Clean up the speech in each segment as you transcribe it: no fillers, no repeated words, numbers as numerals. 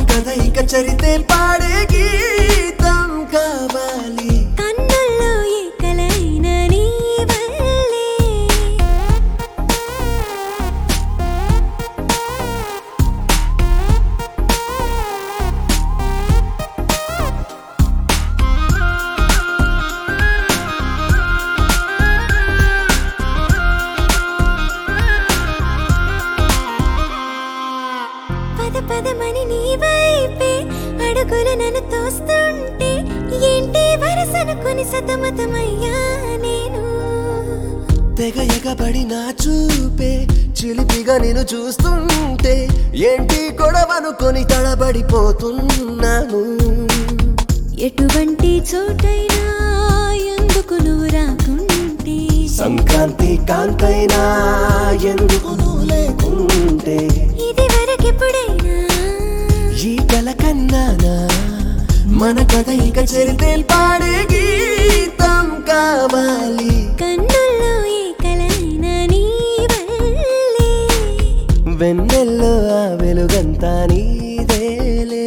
కథ ఇక చరితే పాడే గీతం కావాలి. కన్నుల్లో ఏ కలైన నీ వల్లే పద పదమని నీ వైపే అడుగులు నన్ను తోస్తుంటే ఏంటి వరసనుకుని సతమతమయ్యా నేను. తెగ ఎగబడి నా చూపే చిలిపిగా నేను చూస్తుంటే ఏంటి గొడవనుకొని తడబడిపోతున్నాను. ఎటువంటి చోటైనా ఎందుకు నువ్వు రాకుంటే, సంక్రాంతి కాంతైనా ఎందుకు నువ్వు లేకుంటే, ఇది వరకెప్పుడైనా ఈ కల కన్నానా మన కథ ఇక చరితే పాడే గీతం కావాలి. కన్నుల్లో ఏ కలైన నీ వల్లే వెన్నెల్లో ఆ వెలుగంతా నీదేలే.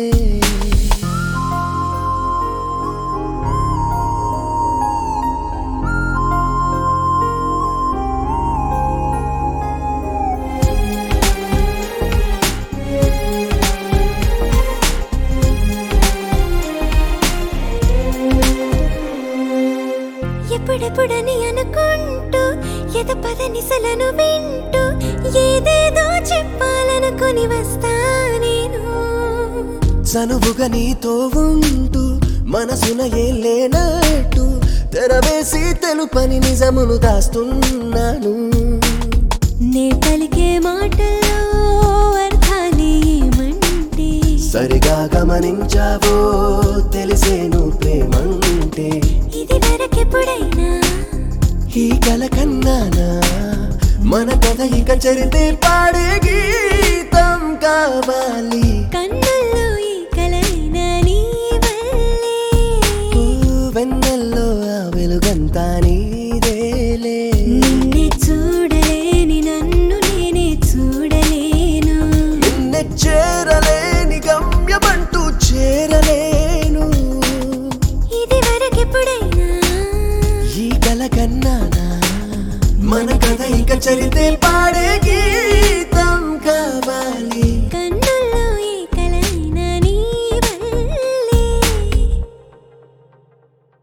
ఎప్పుడెప్పుడని అనుకుంటూ ఎద పదనిసలను వింటూ ఏదేదో చెప్పాలనుకుని వస్తా నేను. చనువుగా నీతో ఉంటూ మనసున ఏం లేనట్టు తెరవేసి తెలుపని నిజమును దాస్తున్నాను. నే పలికే మాటల్లో అర్థాలే ఏమంటే, సరిగా గమనించావో తెలిసేను ప్రేమంటే, ఇది వరకెప్పుడైనా ఈ కల కన్నానా మన కథ ఇక చరితే పాడే గీతం కావాలి. కన్నుల్లో ఏ కలైన నీ వల్లే ఓ వెన్నెల్లో ఆ వెలుగంతా నీదేలే. నిన్నే చూడలేని నన్ను నేనే చూడలేను. నిన్నే చేరలేని గమ్యమంటూ చేరలేను. ఇది వరకెప్పుడైనా ఈ కల కన్నానా మన కథ ఇక చరితే